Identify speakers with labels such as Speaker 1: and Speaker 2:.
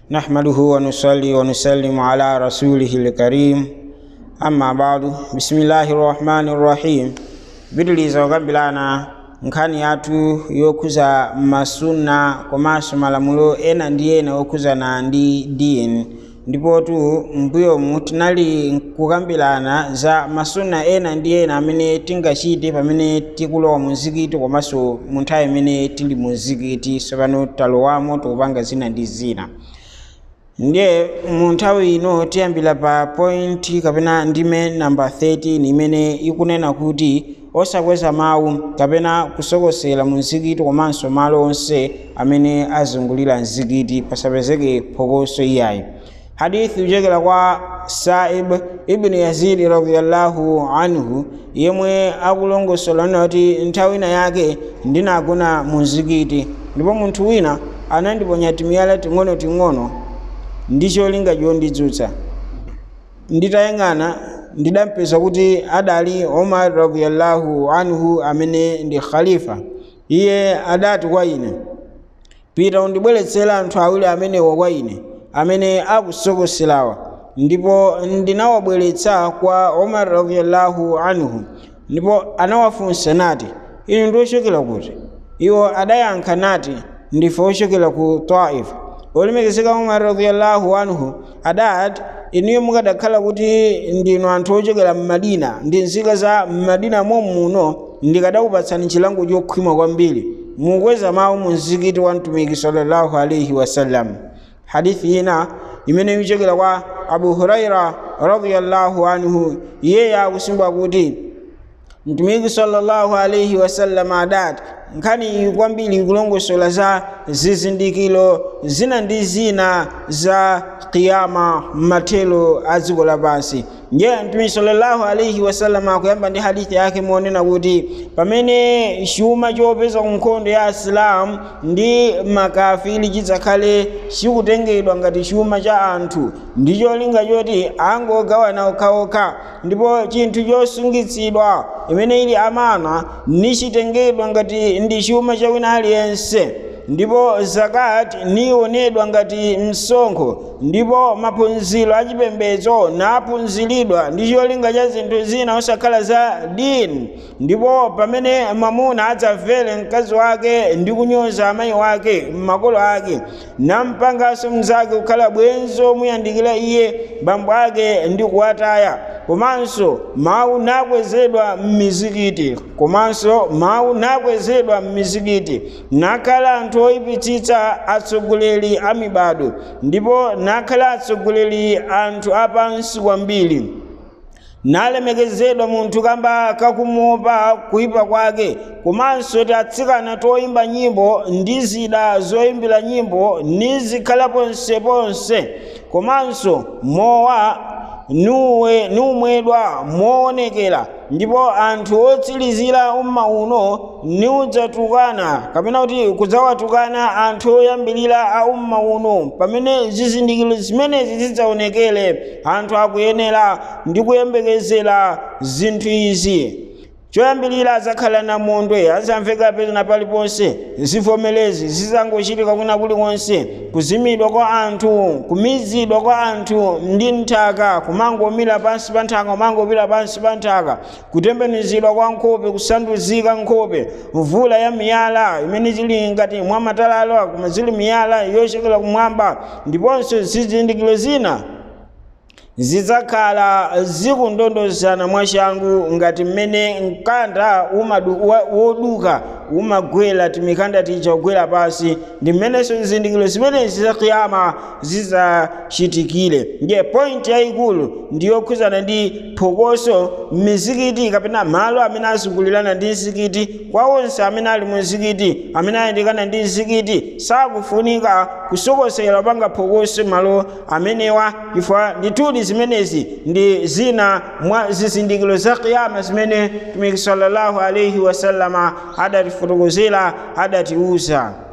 Speaker 1: نحمده ونصلي ونسلم على رسوله الكريم أما بعد بسم الله الرحمن الرحيم bidiliza okabilana nkhani yathu yokuza masuna komanso malamulo ena ndi ena okuzana ndi dini ndipotu mbuyomu tinali kukambirana za masuna ena ndi ena amene tingachite pamene tikulowa muzikiti komanso mu nthawi imene tili muzikiti sopano talowamo tikupanga zina ndi zina. Ndiye mu nthawi ino tiyambira pa point kapena ndime namba 13 imene ikunena kuti osakweza mawu kapena kusokosera mu mzikiti komanso malo onse amene azungulira mzikiti pasapezeke phokoso iyayi. Hadithi kuchokera kwa Sa'ib ibn Yazid radhiyallahu anhu yemwe akulongosola kuti nthawi ina yake ndinagona mu mzikiti ndipo munthu wina anandiponya timiyala ting'ono ndicho linga chondidzutsa. Nditayang'ana ndidampeza kuti adali Umar radhiyallahu anhu amene ndi khalifa. Iye adati kwa ine, pita undibweretsera anthu awiri amenewa kwa ine amene akusokoserawa. Ndipo ndinawabweretsa kwa Umar radhiyallahu anhu ndipo anawafunsa nati, inu ndi ochokera kuti? Iwo adayankha nati, ndife ochokera ku Taif. Olemekezeka Umar radhiyallahu anhu adati, inuyo mukadakhala kuti ndinu anthu ochokera m'Madina ndi nzika za m'Madina muno ndikadakupatsani chilango chokhwima kwambiri mukweza mawu mu mzikiti wa mtumiki sallallahu alaihi wasallam. Hadithi ina imene ichokera kwa Abu Huraira radhiyallahu anhu iye akusimba kuti mtumiki sallallahu alaihi wasallam adati, nkhani kwambiri kulongosola za zizindikiro zina ndi zina za kiyama mathelo a dziko lapansi. Ndiye mtumiki sallallahu alaihi wasallam akuyamba ndi hadithi yake monena kuti pamene chuma chopeza ku nkhondo ya Islam ndi makafiri chidzakhale chikutengedwa ngati chuma cha anthu ndi cholinga choti angogawana okhaokha, ndipo chinthu chosungitsidwa imene ili amana nichitengedwa ngati ndi chuma cha wina aliyense, ndipo zakati nionedwa ngati msonkho, ndipo maphunziro achipembedzo naphunziridwa ndi cholinga cha zinthu zina osakhala za dini. Ndipo pamene mwamuna adzamvere mkazi wake ndi kunyoza amayi wake makolo ake nampanganso mnzake kukhala bwenzi omuyandikira iye bambo ake ndi kuwataya, komanso mawu nakwezedwa m'mizikiti nakhala anthu oyipitsitsa atsogoleri a mibado, ndipo nakhala atsogoleri anthu apansi kwambiri, nalemekezedwa munthu kamba kakumuopa kuyipa kwake, komanso tatsikana toyimba nyimbo ndi zida zoyimbira nyimbo nizikhala ponseponse, komanso mowa numwedwa moonekera, ndipo anthu otsirizira umma uno niudzatukana kapena kuti kudzawatukana anthu oyambirira a umma uno. Pamene zizindikiro zimenezi zidzaonekere, anthu akuyenera ndi kuyembekezera zinthu izi. Choyambirira azakhala namondwe, azamveka pena paliponse, zivomerezi zizangochitika kuna kulikonse, kuzimidwa kwa anthu, kumizidwa kwa anthu ndi nthaka, kumangomira pansi pa nthaka, kumangopita pansi pa nthaka, kutembenuzidwa kwa nkhope, kusanduzika nkhope, mvula ya miyala imene zili ngati mwa matalala koma zili miyala yochokera kumwamba, ndiponso zizindikiro zina zidzakhala zikundondozana mwachangu ngati mmene mkanda woduka umagwera timikanda tija kugwera pasi, ndi mmenenso zizindikiro zimenezi za kiyama zidzachitikire. Ndiye point yayikulu ndiyokhuzana ndi phokoso m'mizikiti kapena malo amene azungulirana ndi mzikiti. Kwa onse amene ali mu mzikiti, amene ayandikana ndi mzikiti, sakufunika kusokosera panga phokoso malo amenewa, chifukwa ndithudi zimenezi ndi zina mwa zizindikiro za kiyama zimene Mtumiki sallallahu alaihi wasallama adatifotokozera, adatiuza.